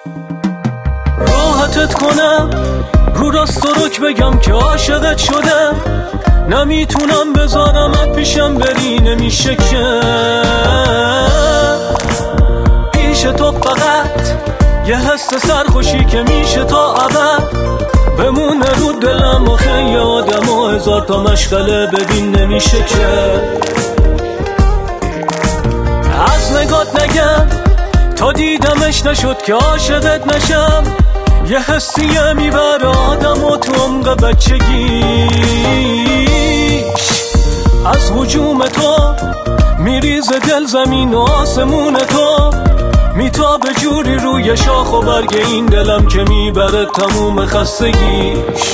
راحتت کنم رو راست و رک بگم که عاشقت شدم، نمیتونم بذارمت پیشم بری، نمیشه که پیش تو فقط یه حس سرخوشی که میشه تا ابد بمونه رو دلم. آخه یه آدم و هزار تا مشغله ببین نمیشه که از نگات نگم تا دیدمش نشد که عاشقت نشم. یه حسیه میبره آدم و تو عمق بچگیش، از هجوم تو میریزه دل زمین و آسمون تو، میتابه جوری روی شاخ و برگ این دلم که میبره تموم خستگیش.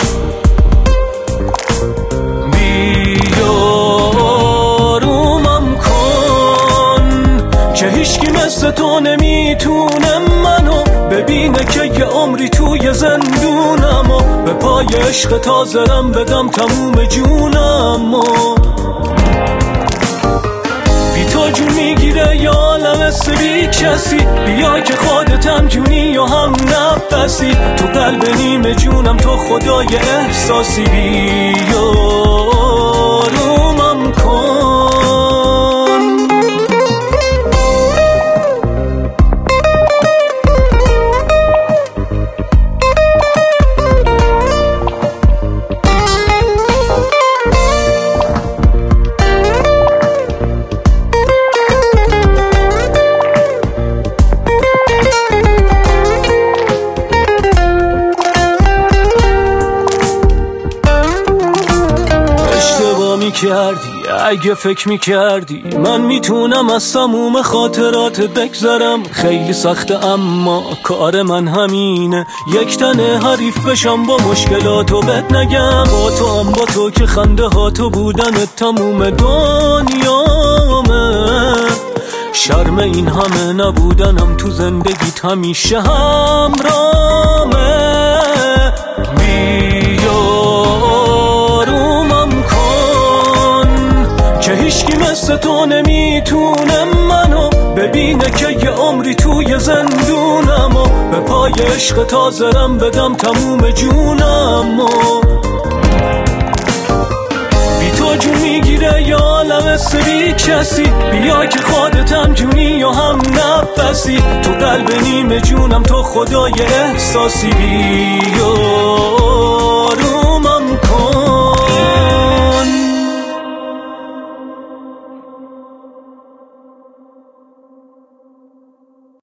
بیارومم کن که هیچکی مثل تو نمیتونه منو ببینه که یه عمری توی زندونم و به پای عشق تازرم بدم تموم جونم و بی تو جون میگیره یا عالم بی کسی. بیا که خودتم جونی و هم نفسی، تو قلب نیمه جونم تو خدای احساسی. بیارومم کن کردی اگه فکر میکردی من میتونم از تموم خاطرات بگذرم. خیلی سخته اما کار من همینه، یک تنه حریف بشم با مشکلاتو بد نگم. با تو هم با تو که خنده ها تو بودن تموم دنیامه، شرم این همه نبودنم تو زندگیت همیشه همرامه. که هیچکی مثل تو نمیتونه منو ببینه که یه عمری توی زندونم و به پای عشق تازرم بدم تموم جونم و بی تو جون میگیره یا عالم بی کسی. بیا که خودتم جونی و هم نفسی، تو قلب نیمه جونم تو خدای احساسی. بیا